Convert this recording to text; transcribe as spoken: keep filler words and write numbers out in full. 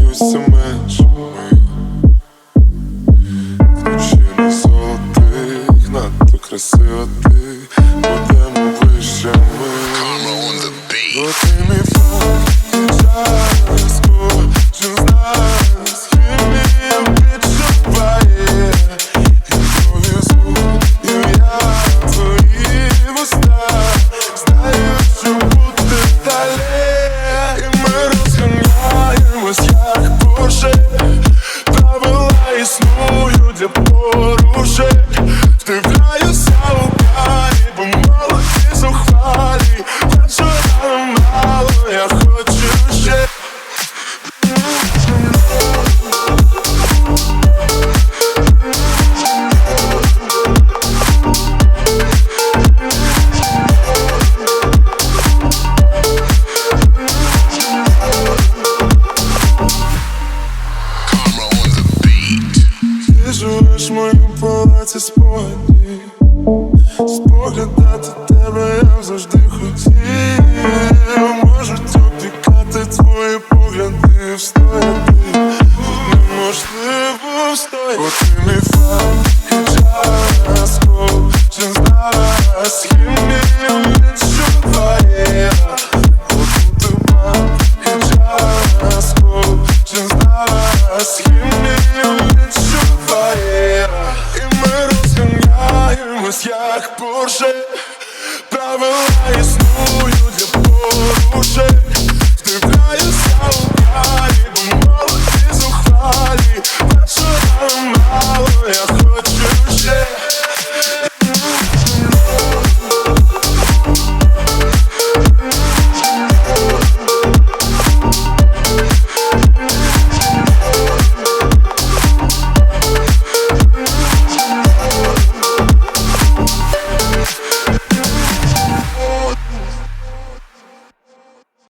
здаюся меншими. Ключі не золотих, надто красива ти, будемо ближчими. Бо ти мій факт і час, кожен з нас хімію відчуває. І твої звук, ім'я, твої вуста знають, що буде далі. І ми розганяємось, як Порше. Правила існують для порушень. Вдивляюся у парі, бо мало ті зухвалі. Вечора мало, я хочу ще. Ти живеш в моєму палаці спогадів. Споглядати тебе я завжди хотів. Можуть опікати твої погляди, встояти тут неможливо встояти. Бо ти мій факт і час, кожен з нас хімію відчуває. Отут і факт і час, кожен з нас хімію відчуває. І ми розганяємось, як Порше. Правила існують для порушень.